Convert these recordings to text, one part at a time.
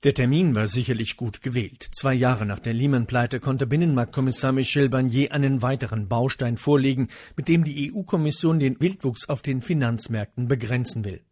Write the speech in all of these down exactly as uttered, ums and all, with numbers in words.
Der Termin war sicherlich gut gewählt. Zwei Jahre nach der Lehman-Pleite konnte Binnenmarktkommissar Michel Barnier einen weiteren Baustein vorlegen, mit dem die E U-Kommission den Wildwuchs auf den Finanzmärkten begrenzen will.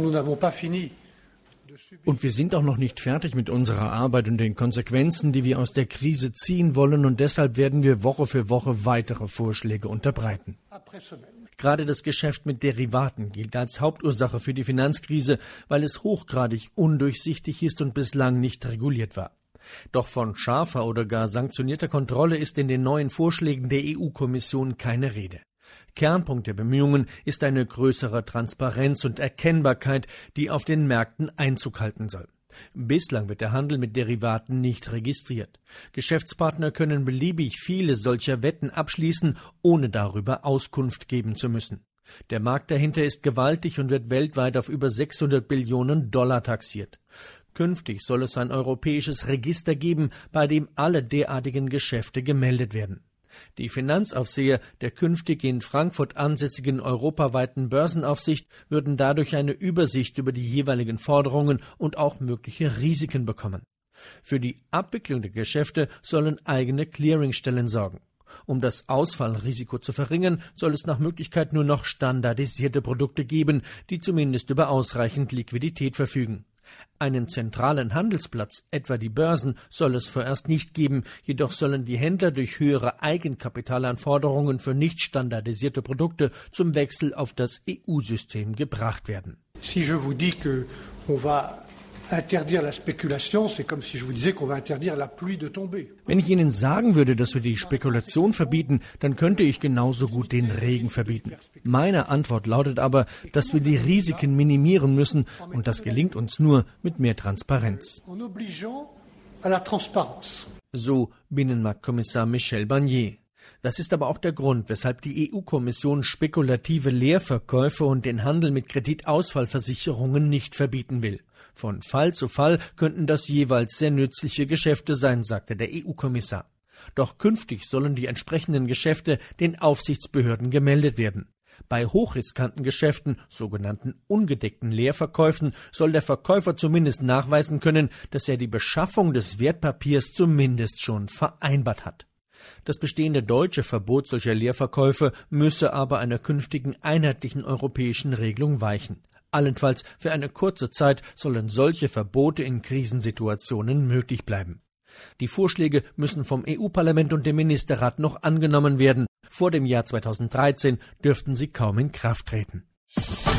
Und wir sind auch noch nicht fertig mit unserer Arbeit und den Konsequenzen, die wir aus der Krise ziehen wollen, und deshalb werden wir Woche für Woche weitere Vorschläge unterbreiten. Gerade das Geschäft mit Derivaten gilt als Hauptursache für die Finanzkrise, weil es hochgradig undurchsichtig ist und bislang nicht reguliert war. Doch von scharfer oder gar sanktionierter Kontrolle ist in den neuen Vorschlägen der E U-Kommission keine Rede. Kernpunkt der Bemühungen ist eine größere Transparenz und Erkennbarkeit, die auf den Märkten Einzug halten soll. Bislang wird der Handel mit Derivaten nicht registriert. Geschäftspartner können beliebig viele solcher Wetten abschließen, ohne darüber Auskunft geben zu müssen. Der Markt dahinter ist gewaltig und wird weltweit auf über sechshundert Billionen Dollar taxiert. Künftig soll es ein europäisches Register geben, bei dem alle derartigen Geschäfte gemeldet werden. Die Finanzaufseher der künftig in Frankfurt ansässigen europaweiten Börsenaufsicht würden dadurch eine Übersicht über die jeweiligen Forderungen und auch mögliche Risiken bekommen. Für die Abwicklung der Geschäfte sollen eigene Clearingstellen sorgen. Um das Ausfallrisiko zu verringern, soll es nach Möglichkeit nur noch standardisierte Produkte geben, die zumindest über ausreichend Liquidität verfügen. Einen zentralen Handelsplatz, etwa die Börsen, soll es vorerst nicht geben, jedoch sollen die Händler durch höhere Eigenkapitalanforderungen für nicht standardisierte Produkte zum Wechsel auf das E U-System gebracht werden. Si je vous dis que on va interdire la spéculation, c'est comme si je vous disais qu'on va interdire la pluie de tomber. Wenn ich Ihnen sagen würde, dass wir die Spekulation verbieten, dann könnte ich genauso gut den Regen verbieten. Meine Antwort lautet aber, dass wir die Risiken minimieren müssen, und das gelingt uns nur mit mehr Transparenz. So Binnenmarktkommissar Michel Barnier. Das ist aber auch der Grund, weshalb die E U-Kommission spekulative Leerverkäufe und den Handel mit Kreditausfallversicherungen nicht verbieten will. Von Fall zu Fall könnten das jeweils sehr nützliche Geschäfte sein, sagte der E U-Kommissar. Doch künftig sollen die entsprechenden Geschäfte den Aufsichtsbehörden gemeldet werden. Bei hochriskanten Geschäften, sogenannten ungedeckten Leerverkäufen, soll der Verkäufer zumindest nachweisen können, dass er die Beschaffung des Wertpapiers zumindest schon vereinbart hat. Das bestehende deutsche Verbot solcher Leerverkäufe müsse aber einer künftigen einheitlichen europäischen Regelung weichen. Allenfalls für eine kurze Zeit sollen solche Verbote in Krisensituationen möglich bleiben. Die Vorschläge müssen vom E U-Parlament und dem Ministerrat noch angenommen werden. Vor dem Jahr zweitausenddreizehn dürften sie kaum in Kraft treten.